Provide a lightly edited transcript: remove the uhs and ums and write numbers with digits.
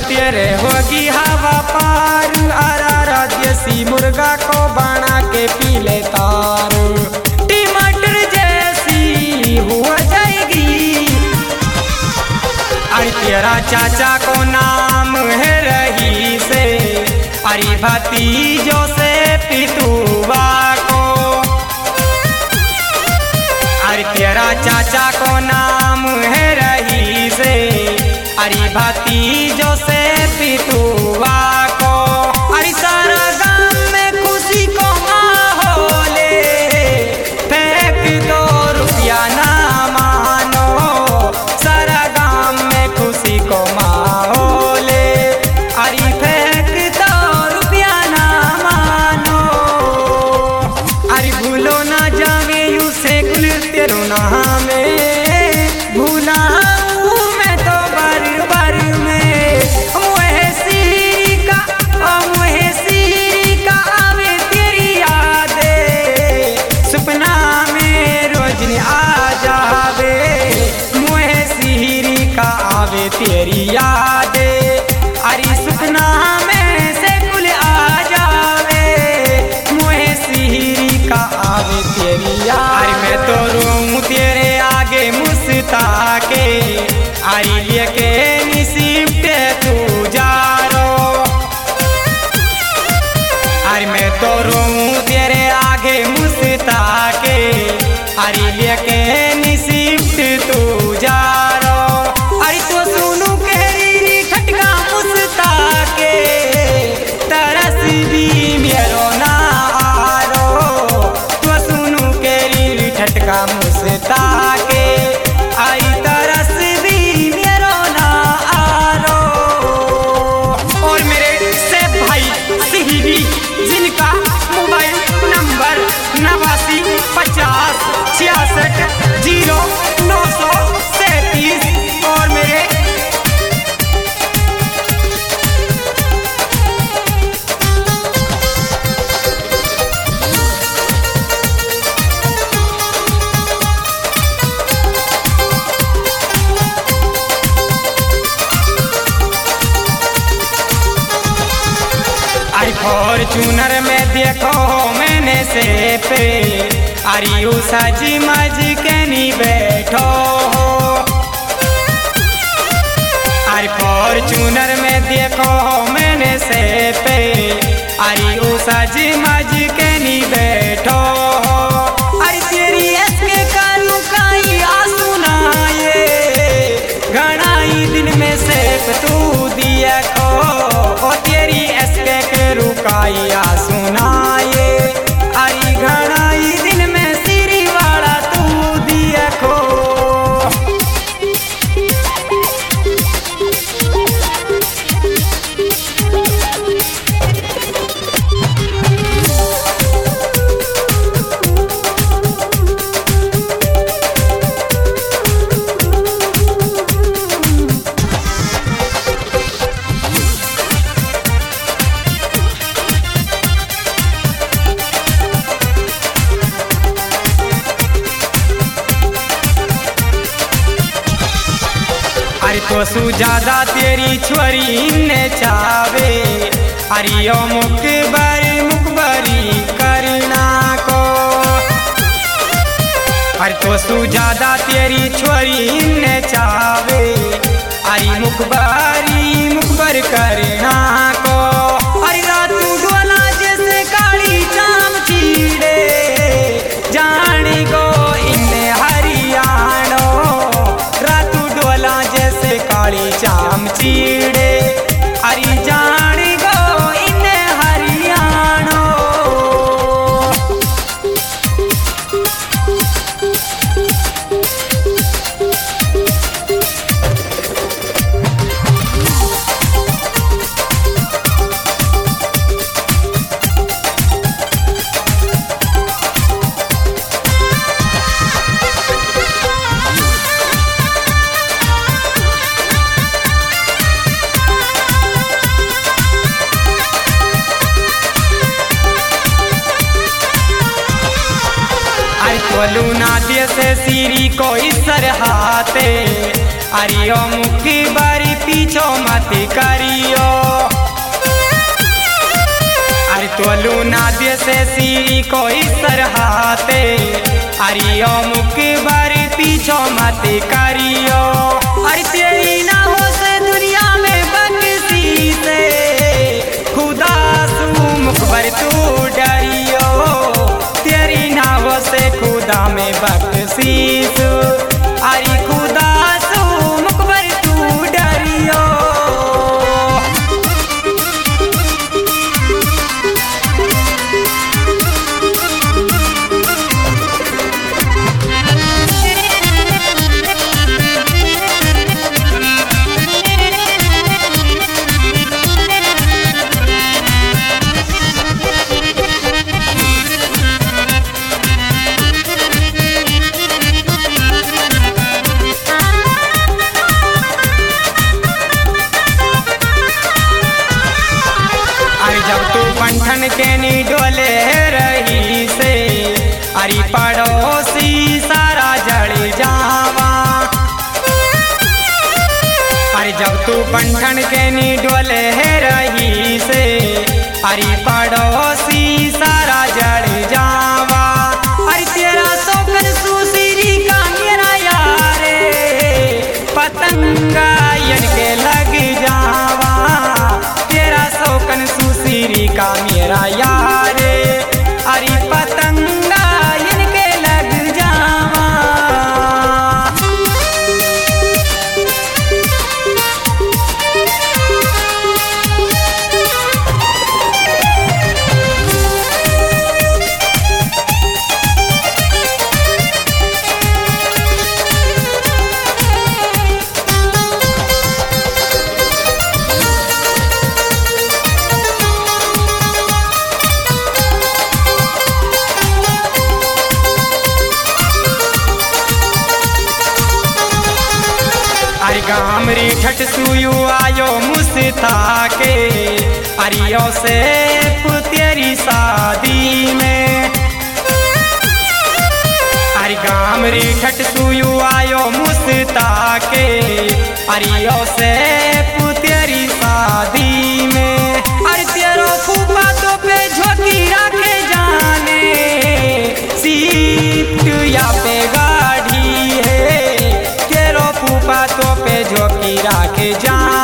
तेरे होगी हवा पार, अरारा देसी मुर्गा को बना के पी ले तार। टमाटर जैसी हो जाएगी, अरे तेरा चाचा को नाम है रही से, अरे भतीजों से पितुआ को। अरे तेरा चाचा को नाम है रही से, अरे भतीजों से पितुआ को। अरे सारा गांव में खुशी को माहौल, फेंक दो रुपया ना मानो, सारा गांव में खुशी को माहौल, अरे फेंक दो रुपया ना मानो। अरे भूलो ना जावे यू से कुल तेरो नाम भूला मैं तो बर बर में। मुहे सीरी का आवे तेरी याद, सपना में रोज आ जावे। मुहे सीरी का आवे तेरी याद, अरे सपना में से कुल आ जावे। मुहे सीरी का आवे तेरी याद, अरे मैं तो रोऊं तेरे आगे मुस्ता के, अरे लेके निसिफ्टे तू जा रो। अरे मैं तो रोऊं तेरे आगे मुस्ता के, अरे लेके निसिफ्ट तू जा रो। अरे तो सुनू केरी खटका मुस्ता के, तरस भी मेरो ना आरो। तो सुनू केरी खटका मुस्ता के, आई तरस भी मेरो ना आरो। और मेरे से भाई सिहिरी जिनका मोबाइल नंबर 89 50 66 0 937, और मेरे आई फॉर्चूनर में देखो मैंने से पे, अरे यू सजी मज के नहीं बैठो हो। अरे फॉर्चूनर में देखो मैंने से पे, अरे यू सजी मज के नहीं बैठो हो। अरे तेरी इसके कानू काई आंसू ना ये, घणाई दिन में से तू दिया को। ओ तेरी इसके के रुकाई आंसू ना ये, अरे घणाई दिन में सिरी वाला तू दिया को। अरे तो सुजादा तेरी छोरी ने चावे, अरे यो मुकबरी करना को। अरे तो सुजादा तेरी छोरी ने चावे, अरे मुकबर करना को। अरे रातू डोला जैसे काली चाम चीड़े, जाने गो इन्ने हरियाणो। रातू डोला जैसे काली चाम चीड़े, अरे जान गो इन्ने हरियाणो। बोलू ना दे से सीरी कोई सरहाते, अरियो मुखी बारी पीछो मत करियो। अरे तोलू नाद्य से सीरी को इस तरहाते अरियो मुखी बारी पीछो मत करियो। अरे तेरी ना हो से दुनिया में बंसी से खुदा सू मुखबर तू डरियो। तेरी ना हो से खुदा में बख्शीश अरे खुदा सू मुखबर तू डरियो। जब तू पंठन के नी डोले रही से अरे पड़ोसी सारा जड़ जावा। अरे जब तू पंठन के नी डोले रही से अरे पड़ोसी सारा जड़ जावा। अरे तेरा शौकन सुसीरी का मेरा यारे पतंगा इनके लग जावा। तेरा शौकन सुसीरी का मेरा यारे अरे पतंगा इनके लग जावा। अरे गामरी ठट सुयु आयो मुस्ता के अरियो से तेरी शादी में। अरे गामरी ठट सुयु आयो मुस्ता के अरियो से तेरी शादी में। अरे तेरो फूफा तो पे झोंकी रखे जाने सीट या पे गाड़ी है। तेरो फूफा तो पे झोंकी रखे जाने